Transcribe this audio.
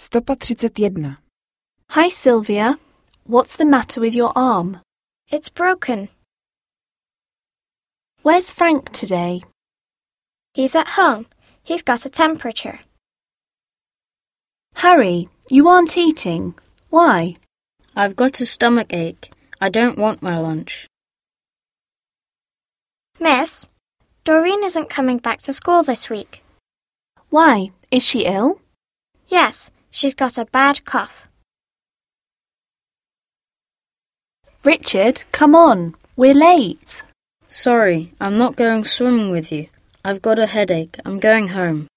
131. Hi, Sylvia. What's the matter with your arm? It's broken. Where's Frank today? He's at home. He's got a temperature. Harry, you aren't eating. Why? I've got a stomach ache. I don't want my lunch. Miss, Doreen isn't coming back to school this week. Why? Is she ill? Yes, she's got a bad cough. Richard, come on. We're late. Sorry, I'm not going swimming with you. I've got a headache. I'm going home.